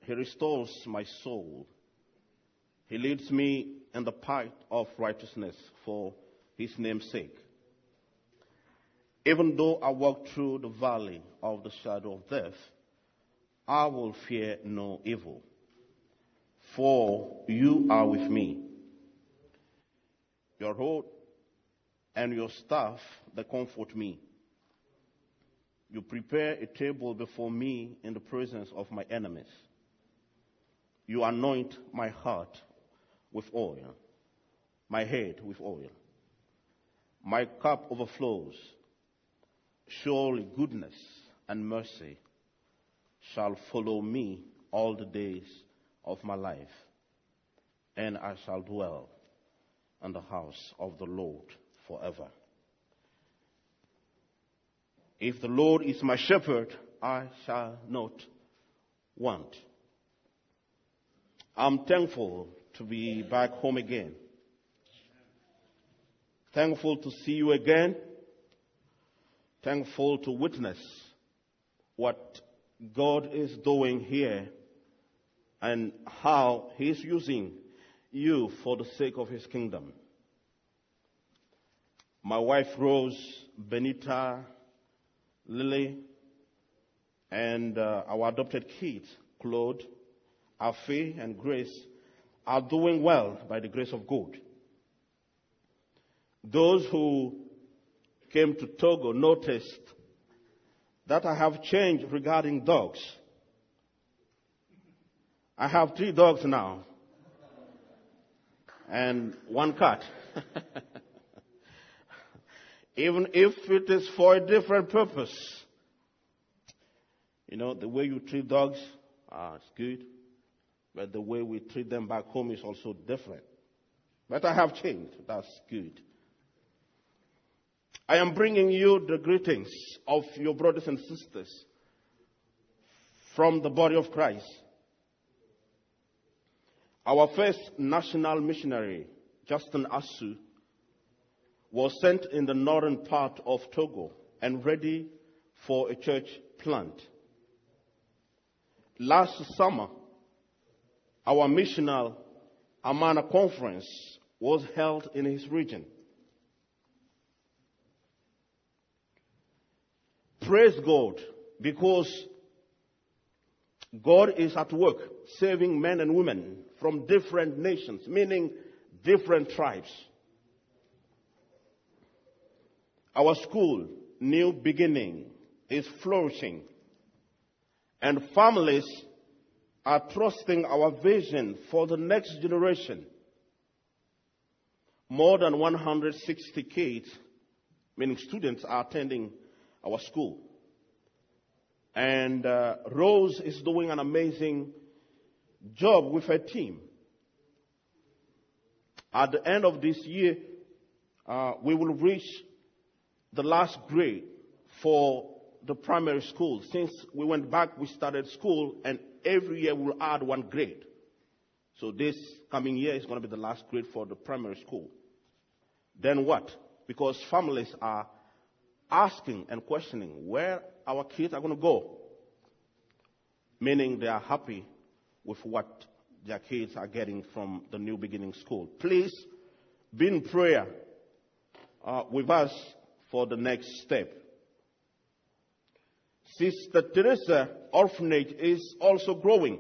He restores my soul. He leads me in the path of righteousness for his name's sake. Even though I walk through the valley of the shadow of death, I will fear no evil, for you are with me. Your rod and your staff, they comfort me. You prepare a table before me in the presence of my enemies. You anoint my heart with oil, my head with oil. My cup overflows. Surely goodness and mercy shall follow me all the days of my life, and I shall dwell in the house of the Lord forever. If the Lord is my shepherd, I shall not want. I'm thankful to be back home again. Thankful to see you again. Thankful to witness what God is doing here and how He's using you for the sake of His kingdom. My wife Rose, Benita, Lily, and our adopted kids, Claude, Afe, and Grace, are doing well by the grace of God. Those who came to Togo noticed that I have changed regarding dogs. I have 3 dogs now and 1 cat. Even if it is for a different purpose. You know, the way you treat dogs is good, but the way we treat them back home is also different. But I have changed. That's good. I am bringing you the greetings of your brothers and sisters from the body of Christ. Our first national missionary, Justin Asu, was sent in the northern part of Togo and ready for a church plant. Last summer, our missional Amana conference was held in his region. Praise God, because God is at work saving men and women from different nations, meaning different tribes. Our school, New Beginning, is flourishing, and families are trusting our vision for the next generation. More than 160 kids, meaning students, are attending our school. And Rose is doing an amazing job with her team. At the end of this year, we will reach the last grade for the primary school. Since we went back, we started school, and every year we'll add 1 grade. So this coming year is going to be the last grade for the primary school. Then what? Because families are asking and questioning where our kids are going to go, meaning they are happy with what their kids are getting from the New Beginning School. Please be in prayer with us for the next step. Sister Teresa Orphanage is also growing.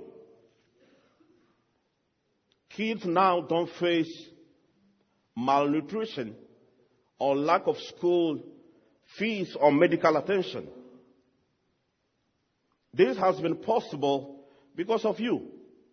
Kids now don't face malnutrition or lack of school fees or medical attention. This has been possible because of you.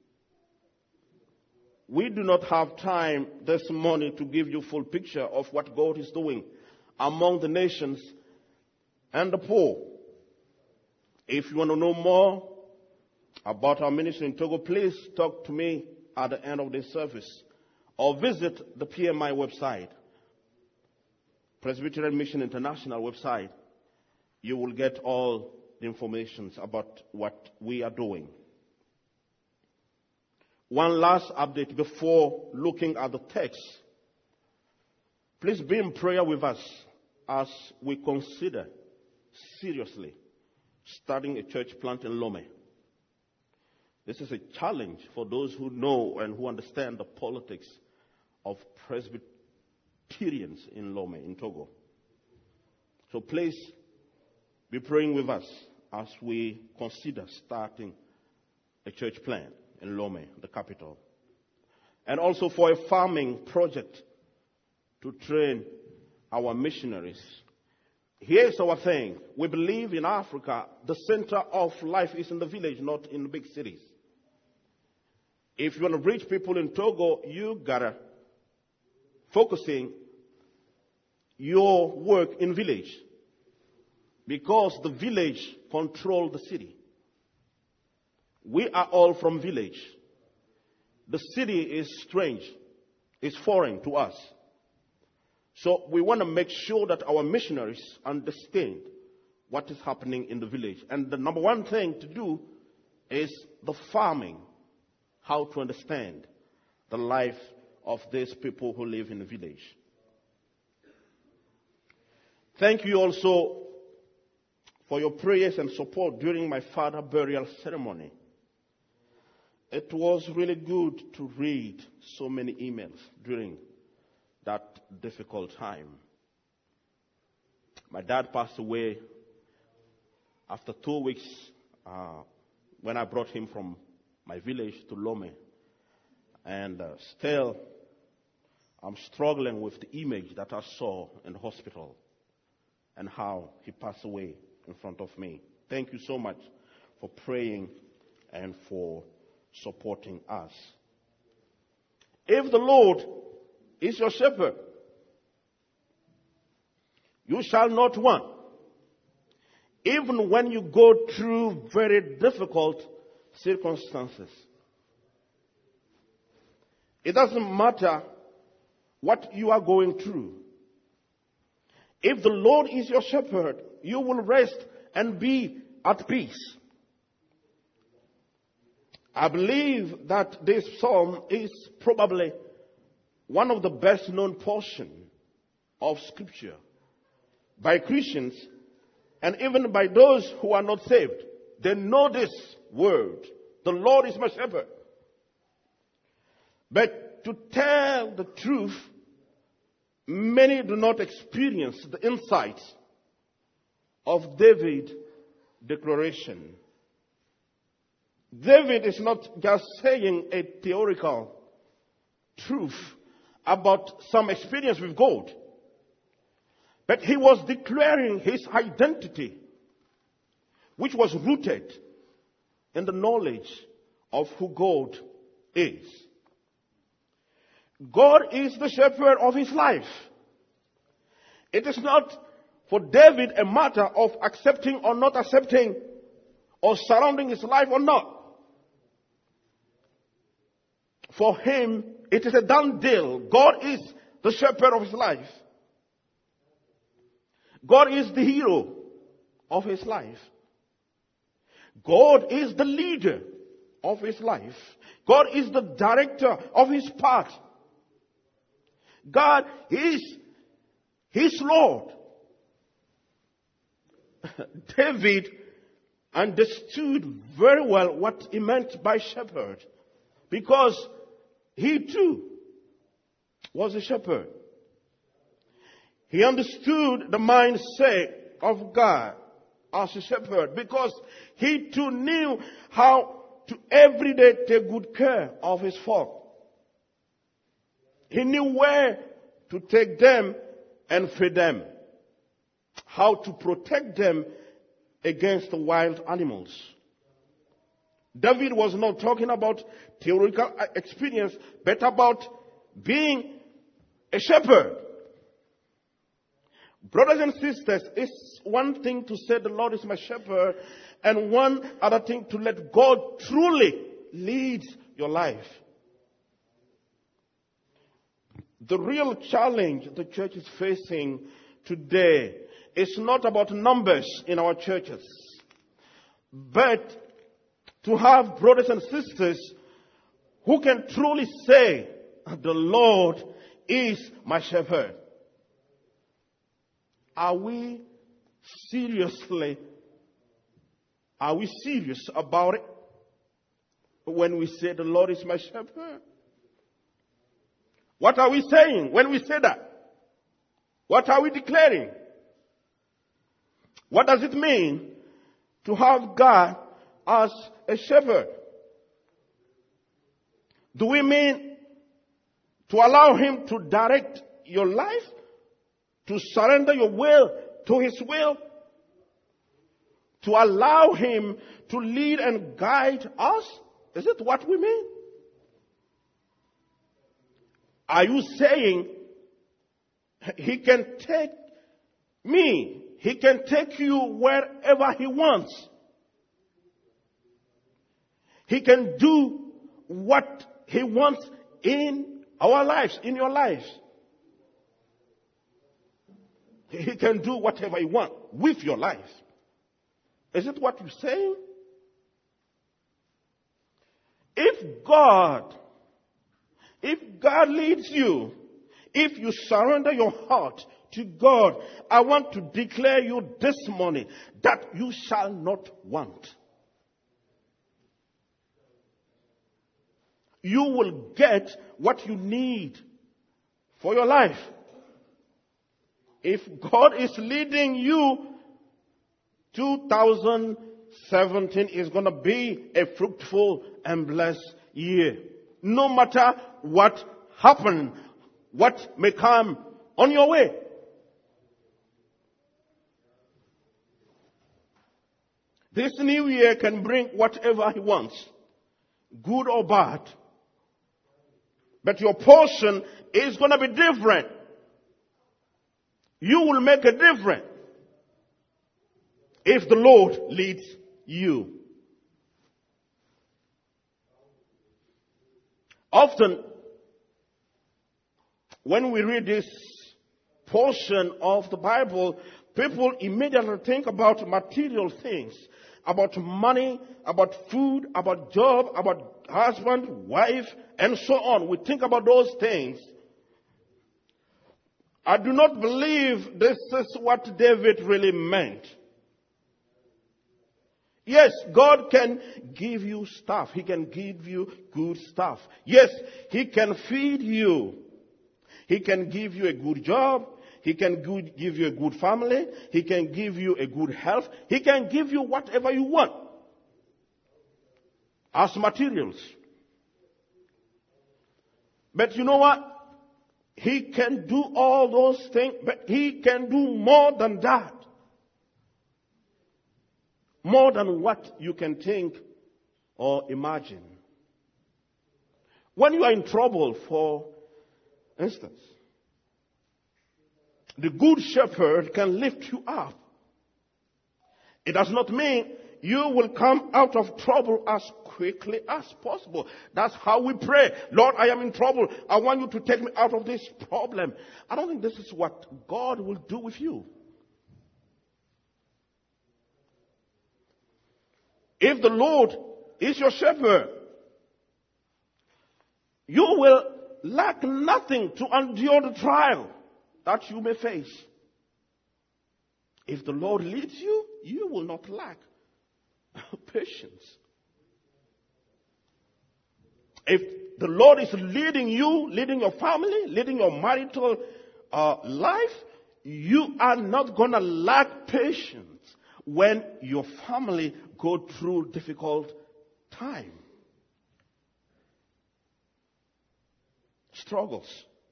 We do not have time this morning to give you full picture of what God is doing among the nations and the poor. If you want to know more about our ministry in Togo, please talk to me at the end of this service or visit the PMI website, Presbyterian Mission International website. You will get all the information about what we are doing. One last update before looking at the text. Please be in prayer with us as we consider seriously starting a church plant in Lome. This is a challenge for those who know and who understand the politics of Presbyterians in Lome, in Togo. So please be praying with us as we consider starting a church plant in Lome, the capital. And also for a farming project to train our missionaries. Here's our thing. We believe in Africa, the center of life is in the village, not in the big cities. If you want to reach people in Togo, you gotta focusing your work in village. Because the village control the city. We are all from village. The city is strange. It's foreign to us. So we want to make sure that our missionaries understand what is happening in the village. And the number one thing to do is the farming. How to understand the life of these people who live in the village. Thank you also for your prayers and support during my father's burial ceremony. It was really good to read so many emails during that difficult time. My dad passed away after 2 weeks when I brought him from my village to Lome. And still, I'm struggling with the image that I saw in the hospital and how he passed away in front of me. Thank you so much for praying and for supporting us. If the Lord is your shepherd, you shall not want. Even when you go through very difficult circumstances. It doesn't matter what you are going through. If the Lord is your shepherd, you will rest and be at peace. I believe that this psalm is probably one of the best known portions of Scripture by Christians and even by those who are not saved. They know this word. The Lord is my shepherd. But to tell the truth, many do not experience the insights of David's declaration. David is not just saying a theoretical truth about some experience with God, but he was declaring his identity, which was rooted in the knowledge of who God is. God is the shepherd of his life. It is not for David a matter of accepting or not accepting or surrounding his life or not. For him, it is a done deal. God is the shepherd of his life. God is the hero of his life. God is the leader of his life. God is the director of his path. God is his Lord. David understood very well what he meant by shepherd, because he too was a shepherd. He understood the mindset of God as a shepherd, because he too knew how to every day take good care of his flock. He knew where to take them and feed them, how to protect them against the wild animals. David was not talking about theoretical experience, but about being a shepherd. Brothers and sisters, it's one thing to say the Lord is my shepherd, and one other thing to let God truly lead your life. The real challenge the church is facing today is not about numbers in our churches, but to have brothers and sisters who can truly say, the Lord is my shepherd. Are we serious about it? when we say the Lord is my shepherd? What are we saying when we say that? What are we declaring? What does it mean to have God as a shepherd? Do we mean to allow Him to direct your life? To surrender your will to His will? To allow Him to lead and guide us? Is it what we mean? Are you saying He can take me, He can take you wherever He wants? He can do what He wants in our lives, in your lives. He can do whatever He wants with your life. Is it what you're saying? If God leads you, if you surrender your heart to God, I want to declare you this morning that you shall not want. You will get what you need for your life. If God is leading you, 2017 is going to be a fruitful and blessed year. No matter what happens, what may come on your way. This new year can bring whatever He wants, good or bad. But your portion is going to be different. You will make a difference if the Lord leads you. Often, when we read this portion of the Bible, people immediately think about material things, about money, about food, about job, about husband, wife, and so on. We think about those things. I do not believe this is what David really meant. Yes, God can give you stuff. He can give you good stuff. Yes, He can feed you. He can give you a good job. He can give you a good family. He can give you a good health. He can give you whatever you want as materials. But you know what? He can do all those things, but He can do more than that. More than what you can think or imagine. When you are in trouble, for instance, the good shepherd can lift you up. It does not mean you will come out of trouble as quickly as possible. That's how we pray. Lord, I am in trouble. I want you to take me out of this problem. I don't think this is what God will do with you. If the Lord is your shepherd, you will lack nothing to endure the trial that you may face. If the Lord leads you, you will not lack patience. If the Lord is leading you, leading your family, leading your marital life, you are not going to lack patience when your family go through difficult time. Struggles.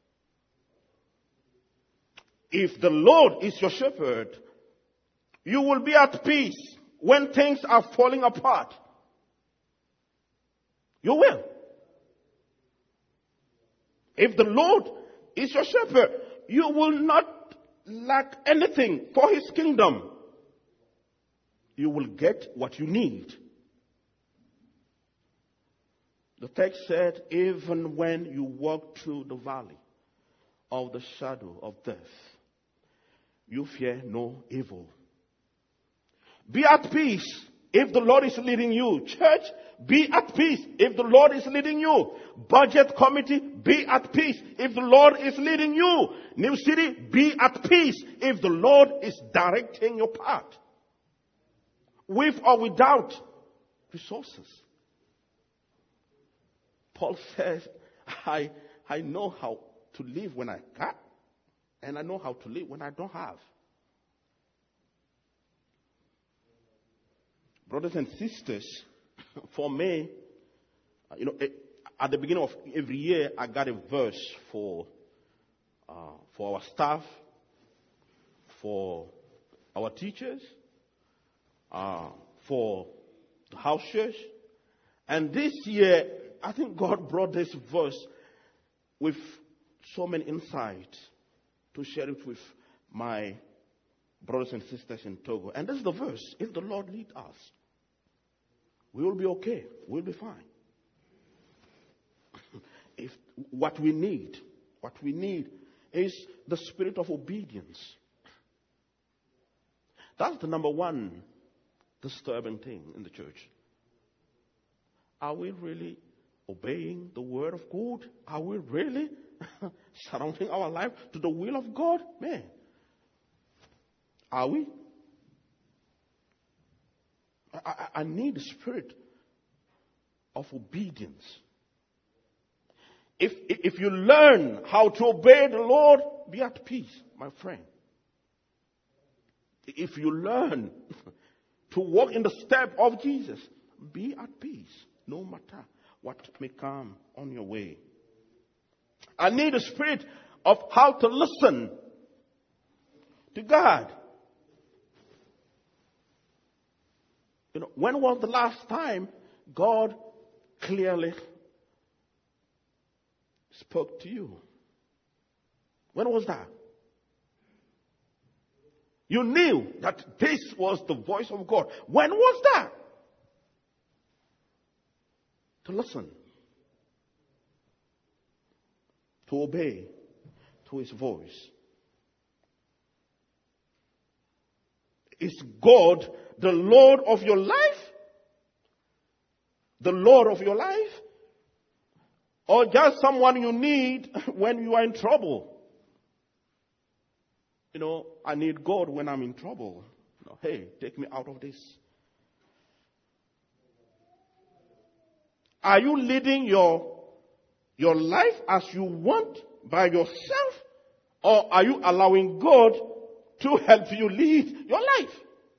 If the Lord is your shepherd, you will be at peace when things are falling apart. You will. If the Lord is your shepherd, you will not lack anything for His kingdom. You will get what you need. The text said, even when you walk through the valley of the shadow of death, you fear no evil. Be at peace if the Lord is leading you. Church, be at peace if the Lord is leading you. Budget committee, be at peace if the Lord is leading you. New City, be at peace if the Lord is directing your path. With or without resources. Paul says, I know how to live when I got, and I know how to live when I don't have. Brothers and sisters, for me, at the beginning of every year, I got a verse for our staff, for our teachers, for the house church. And this year, I think God brought this verse with so many insights to share it with my brothers and sisters in Togo. And this is the verse. If the Lord lead us, we will be okay. We'll be fine. If what we need is the spirit of obedience. That's the number one disturbing thing in the church. Are we really obeying the word of God? Are we really surrounding our life to the will of God? Man, are we? I need the spirit of obedience. If you learn how to obey the Lord, be at peace, my friend. If you learn to walk in the step of Jesus, be at peace, no matter what may come on your way. I need a spirit of how to listen to God. When was the last time God clearly spoke to you? When was that? You knew that this was the voice of God. When was that? To listen. To obey to His voice. Is God the Lord of your life? The Lord of your life? Or just someone you need when you are in trouble? I need God when I'm in trouble. Hey, take me out of this. Are you leading your life as you want by yourself? Or are you allowing God to help you lead your life?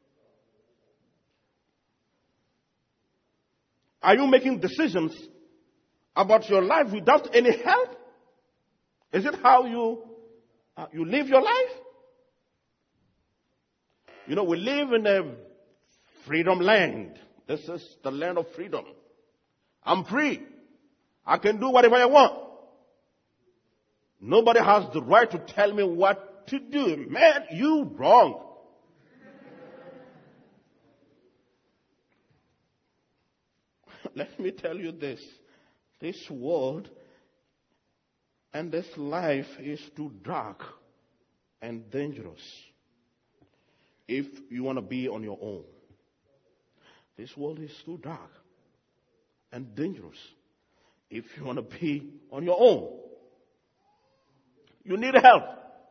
Are you making decisions about your life without any help? Is it how you live your life? We live in a freedom land. This is the land of freedom. I'm free. I can do whatever I want. Nobody has the right to tell me what to do. Man, you wrong. Let me tell you this. This world and this life is too dark and dangerous if you want to be on your own. This world is too dark and dangerous if you want to be on your own. You need help.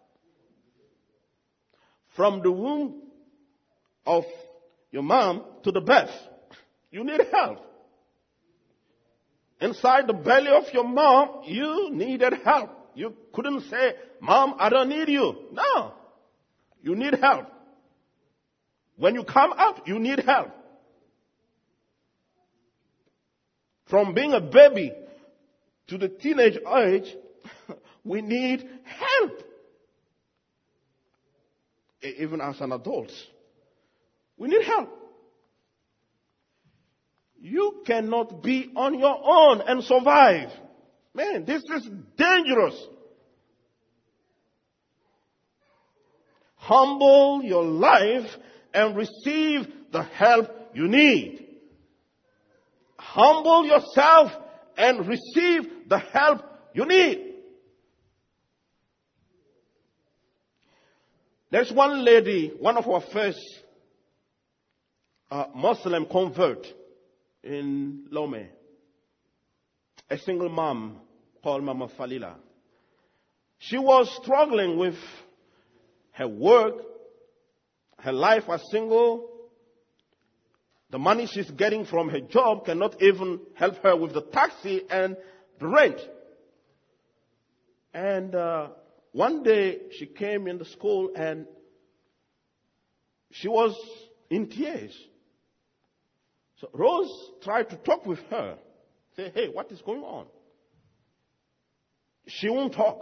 From the womb of your mom to the birth, you need help. Inside the belly of your mom, you needed help. You couldn't say, Mom, I don't need you. No. You need help. When you come out, you need help. From being a baby to the teenage age, we need help. Even as an adult, we need help. You cannot be on your own and survive. Man, this is dangerous. Humble your life and receive the help you need. Humble yourself and receive the help you need. There's one lady, one of our first Muslim convert in Lome, a single mom called Mama Falila. She was struggling with her work, her life as single. The money she's getting from her job cannot even help her with the taxi and the rent. And one day she came in the school and she was in tears. So Rose tried to talk with her. Say, hey, what is going on? She won't talk.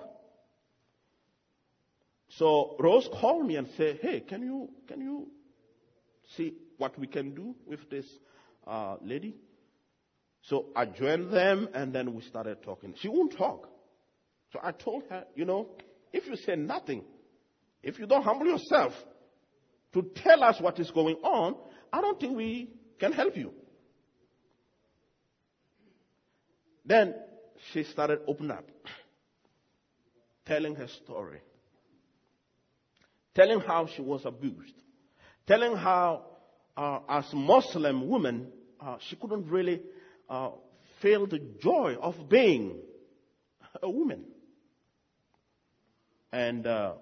So Rose called me and said, hey, can you see what we can do with this lady? So I joined them and then we started talking. She won't talk. So I told her, if you say nothing, if you don't humble yourself to tell us what is going on, I don't think we can help you. Then she started opening up, telling her story, telling how she was abused, telling how as a Muslim woman, she couldn't really feel the joy of being a woman. And her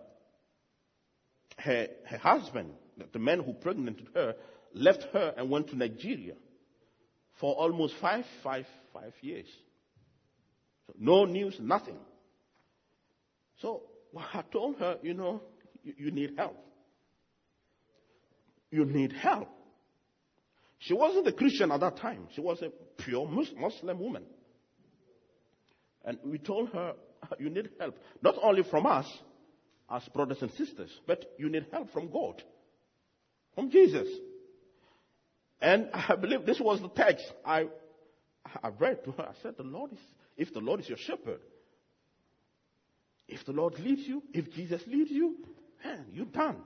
husband, the man who impregnated her, left her and went to Nigeria for almost five years. So no news, nothing. So I told her, you need help. You need help. She wasn't a Christian at that time. She was a pure Muslim woman. And we told her, you need help. Not only from us, as brothers and sisters, but you need help from God, from Jesus. And I believe this was the text I read to her. I said, if the Lord is your shepherd, if the Lord leads you, if Jesus leads you, man, you're done.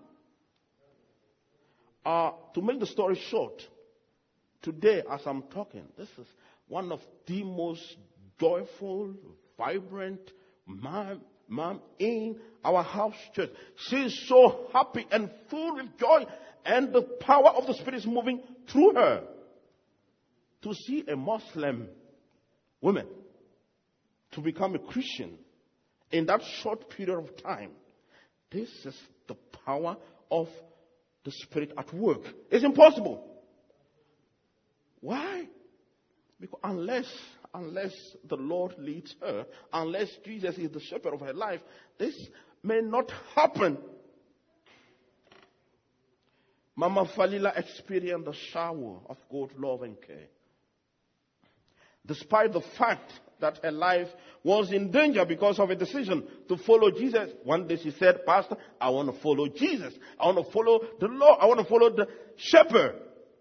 To make the story short, today as I'm talking, this is one of the most joyful, vibrant mom in our house church. She's so happy and full with joy, and the power of the Spirit is moving through her. To see a Muslim woman to become a Christian in that short period of time, this is the power of the Spirit at work. It's impossible. Why? Because unless the Lord leads her, unless Jesus is the shepherd of her life, this may not happen. Mama Falila experienced the shower of God's love and care. Despite the fact that her life was in danger because of a decision to follow Jesus, one day she said, Pastor, I want to follow Jesus. I want to follow the Lord. I want to follow the shepherd.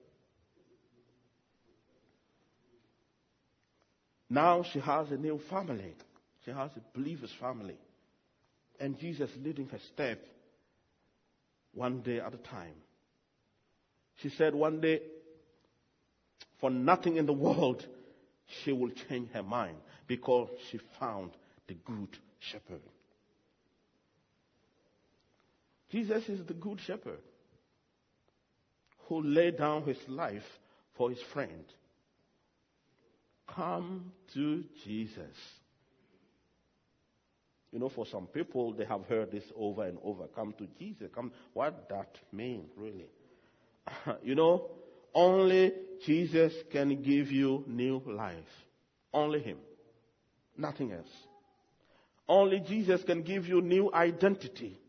Now she has a new family. She has a believer's family. And Jesus leading her step one day at a time. She said one day, for nothing in the world, she will change her mind because she found the good shepherd. Jesus is the good shepherd who laid down his life for his friend. Come to Jesus. For some people, they have heard this over and over. Come to Jesus. Come. What that mean, really? Only Jesus can give you new life. Only him. Nothing else. Only Jesus can give you new identity.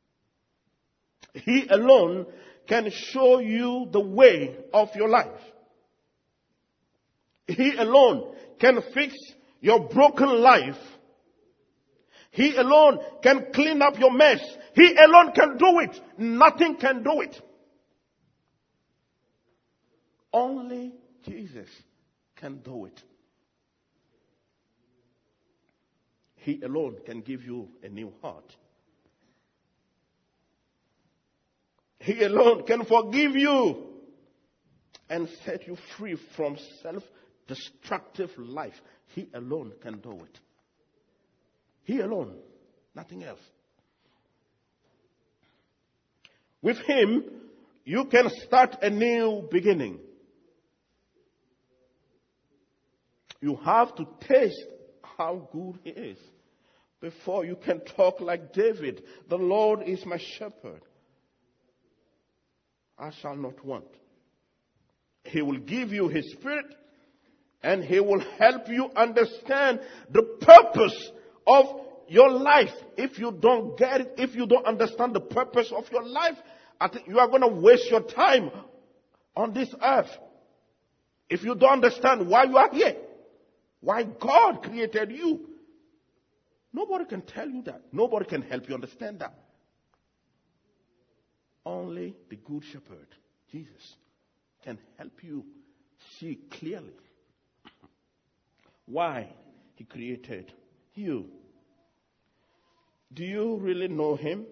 He alone can show you the way of your life. He alone can fix your broken life. He alone can clean up your mess. He alone can do it. Nothing can do it. Only Jesus can do it. He alone can give you a new heart. He alone can forgive you and set you free from self-destructive life. He alone can do it. He alone, nothing else. With him, you can start a new beginning. You have to taste how good he is before you can talk like David. The Lord is my shepherd. I shall not want. He will give you his spirit. And He will help you understand the purpose of your life. If you don't get it, if you don't understand the purpose of your life, I think you are going to waste your time on this earth. If you don't understand why you are here, why God created you, nobody can tell you that. Nobody can help you understand that. Only the Good Shepherd, Jesus, can help you see clearly why He created you. Do you really know Him?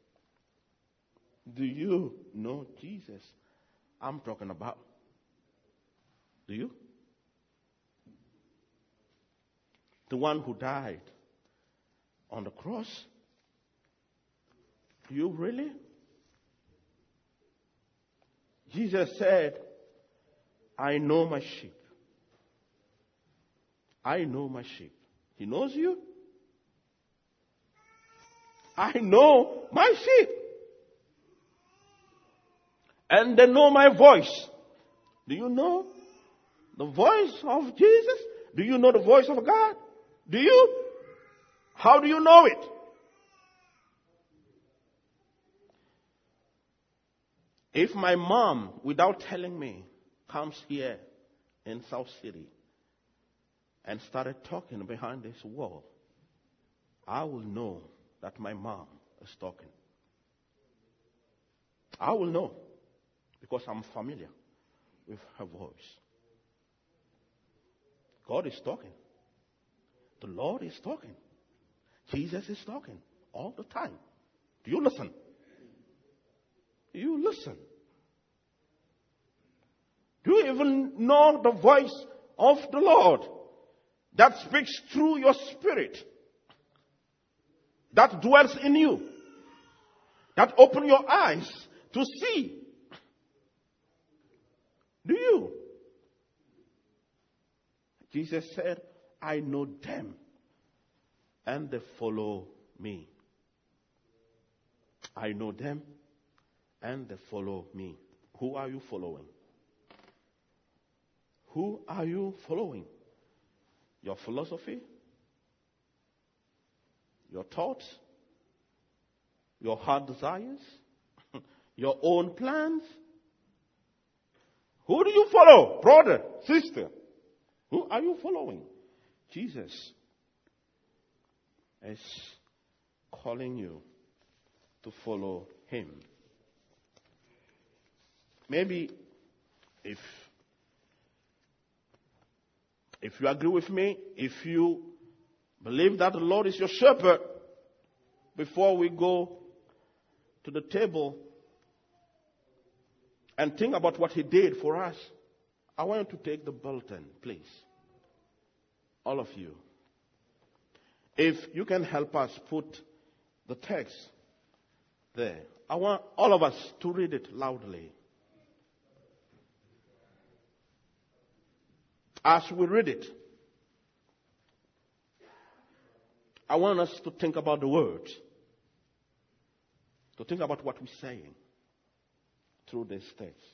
Do you know Jesus? I'm talking about. Do you? The one who died on the cross? Do you really? Jesus said, I know my sheep. I know my sheep. He knows you. I know my sheep. And they know my voice. Do you know the voice of Jesus? Do you know the voice of God? Do you? How do you know it? If my mom, without telling me, comes here in South City and started talking behind this wall, I will know that my mom is talking. I will know because I'm familiar with her voice. God is talking. The Lord is talking. Jesus is talking all the time. Do you listen? Do you listen? Do you even know the voice of the Lord that speaks through your spirit, that dwells in you, that opens your eyes to see? Do you? Jesus said, I know them and they follow me. I know them and they follow me. Who are you following? Who are you following? Your philosophy? Your thoughts? Your heart desires? Your own plans? Who do you follow? Brother, sister? Who are you following? Jesus is calling you to follow Him. Maybe if you agree with me, if you believe that the Lord is your shepherd, before we go to the table and think about what He did for us, I want you to take the bulletin, please. All of you. If you can help us put the text there. I want all of us to read it loudly. As we read it, I want us to think about the words, to think about what we're saying through this text.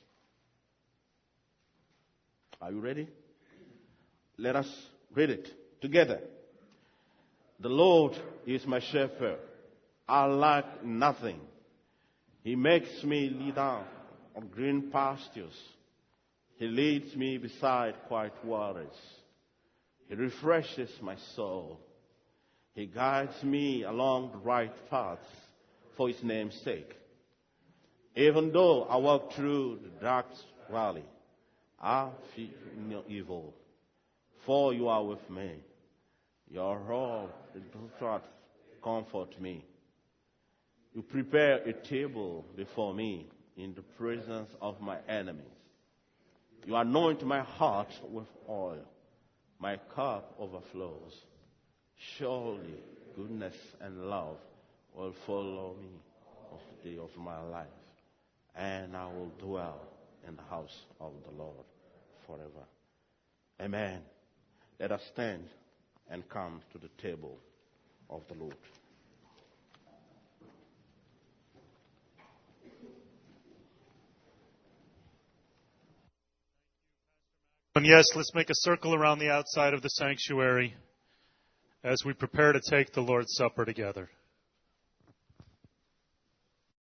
Are you ready? Let us read it together. The Lord is my shepherd. I lack nothing. He makes me lie down on green pastures. He leads me beside quiet waters. He refreshes my soul. He guides me along the right paths for His name's sake. Even though I walk through the dark valley, I fear no evil, for You are with me. Your rod and truth comfort me. You prepare a table before me in the presence of my enemies. You anoint my heart with oil. My cup overflows. Surely goodness and love will follow me all the day of my life, and I will dwell in the house of the Lord forever. Amen. Let us stand and come to the table of the Lord. And yes, let's make a circle around the outside of the sanctuary as we prepare to take the Lord's Supper together.